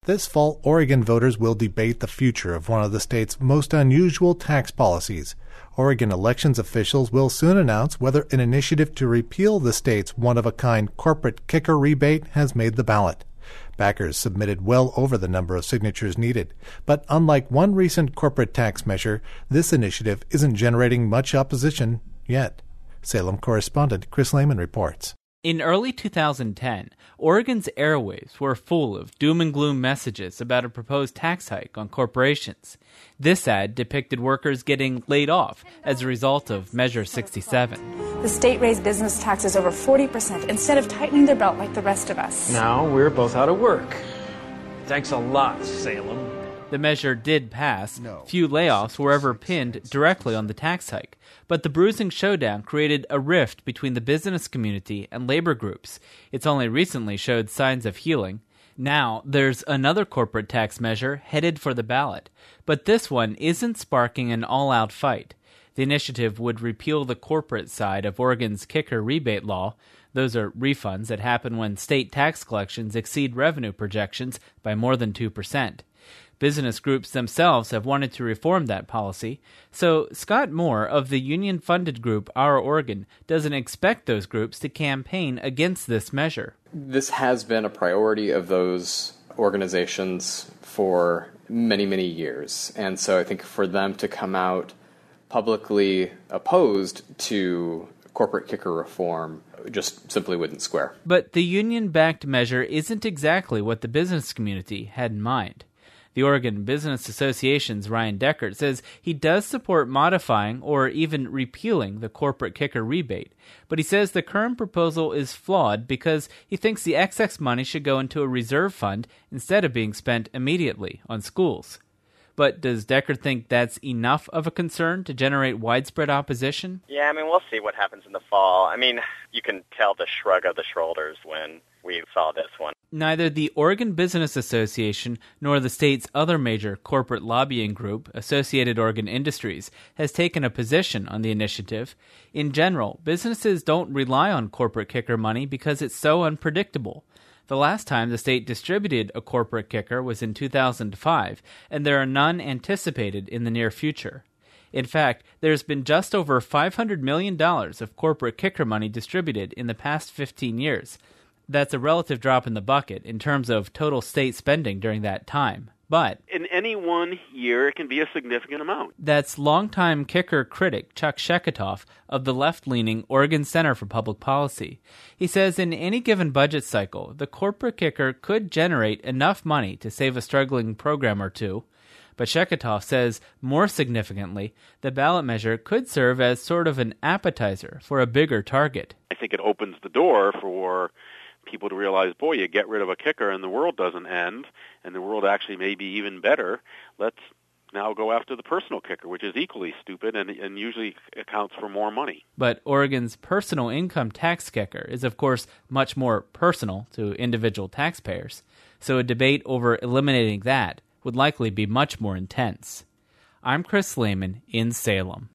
This fall, Oregon voters will debate the future of one of the state's most unusual tax policies. Oregon elections officials will soon announce whether an initiative to repeal the state's one-of-a-kind corporate kicker rebate has made the ballot. Backers submitted well over the number of signatures needed. But unlike one recent corporate tax measure, this initiative isn't generating much opposition yet. Salem correspondent Chris Lehman reports. In early 2010, Oregon's airwaves were full of doom and gloom messages about a proposed tax hike on corporations. This ad depicted workers getting laid off as a result of Measure 67. The state raised business taxes over 40% instead of tightening their belt like the rest of us. Now we're both out of work. Thanks a lot, Salem. The measure did pass. Few layoffs were ever pinned directly on the tax hike, but the bruising showdown created a rift between the business community and labor groups. It's only recently showed signs of healing. Now, there's another corporate tax measure headed for the ballot, but this one isn't sparking an all-out fight. The initiative would repeal the corporate side of Oregon's kicker rebate law. Those are refunds that happen when state tax collections exceed revenue projections by more than 2%. Business groups themselves have wanted to reform that policy, so Scott Moore of the union-funded group Our Oregon doesn't expect those groups to campaign against this measure. This has been a priority of those organizations for many, many years, and so I think for them to come out publicly opposed to corporate kicker reform just simply wouldn't square. But the union-backed measure isn't exactly what the business community had in mind. The Oregon Business Association's Ryan Deckert says he does support modifying or even repealing the corporate kicker rebate, but he says the current proposal is flawed because he thinks the excess money should go into a reserve fund instead of being spent immediately on schools. But does Deckert think that's enough of a concern to generate widespread opposition? Yeah, we'll see what happens in the fall. You can tell the shrug of the shoulders when we saw this one. Neither the Oregon Business Association nor the state's other major corporate lobbying group, Associated Oregon Industries, has taken a position on the initiative. In general, businesses don't rely on corporate kicker money because it's so unpredictable. The last time the state distributed a corporate kicker was in 2005, and there are none anticipated in the near future. In fact, there's been just over $500 million of corporate kicker money distributed in the past 15 years. That's a relative drop in the bucket in terms of total state spending during that time. But in any one year, it can be a significant amount. That's longtime kicker critic Chuck Sheketoff of the left-leaning Oregon Center for Public Policy. He says in any given budget cycle, the corporate kicker could generate enough money to save a struggling program or two. But Sheketoff says, more significantly, the ballot measure could serve as sort of an appetizer for a bigger target. I think it opens the door for people to realize, boy, you get rid of a kicker and the world doesn't end, and the world actually may be even better. Let's now go after the personal kicker, which is equally stupid and usually accounts for more money. But Oregon's personal income tax kicker is, of course, much more personal to individual taxpayers, so a debate over eliminating that would likely be much more intense. I'm Chris Lehman in Salem.